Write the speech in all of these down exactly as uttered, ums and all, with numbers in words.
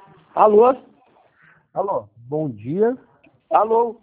Alô? Alô, bom dia. Alô?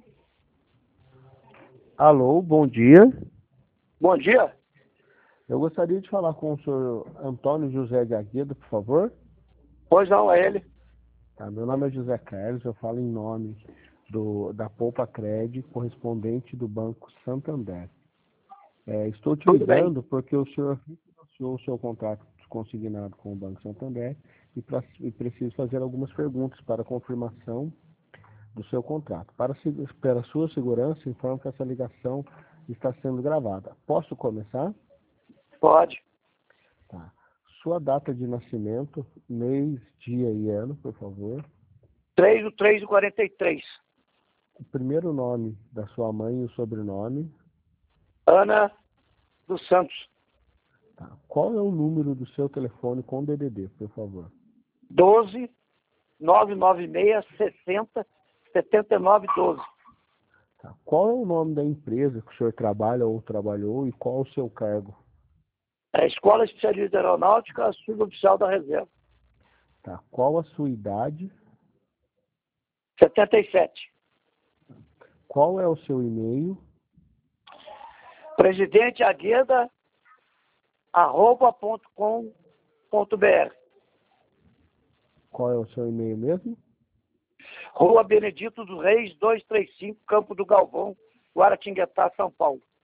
Alô, bom dia. Bom dia? Eu gostaria de falar com o senhor Antônio José de Aguedo, por favor. Pois não, é ele. Tá, meu nome é José Carlos, eu falo em nome do, da Poupa Cred, correspondente do Banco Santander. É, estou te Tudo bem. ligando porque o senhor financiou o seu contrato consignado com o Banco Santander e, pra, e preciso fazer algumas perguntas para confirmação do seu contrato. Para, se- para sua segurança, informo que essa ligação está sendo gravada. Posso começar? Pode. Tá. Sua data de nascimento, mês, dia e ano, por favor. três do três do quarenta e três. O primeiro nome da sua mãe e o sobrenome. Ana dos Santos. Tá. Qual é o número do seu telefone com D D D, por favor? doze, nove nove seis, sessenta, setenta e nove, doze. Tá. Qual é o nome da empresa que o senhor trabalha ou trabalhou e qual o seu cargo? É a Escola Especialista de Aeronáutica, suboficial da reserva. Tá. Qual a sua idade? setenta e sete. Qual é o seu e-mail? Presidente Agueda, arroba ponto com ponto br. Qual é o seu e-mail mesmo? Rua Benedito dos Reis, duzentos e trinta e cinco, Campo do Galvão, Guaratinguetá, São Paulo.